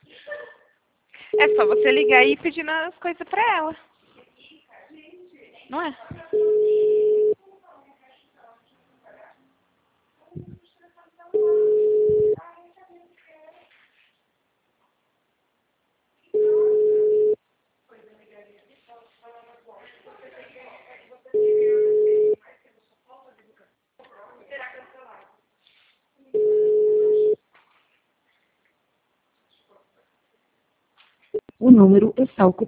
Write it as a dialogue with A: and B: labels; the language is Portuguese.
A: É só você ligar aí pedindo as coisas pra ela. Não é?
B: O número está ocupado.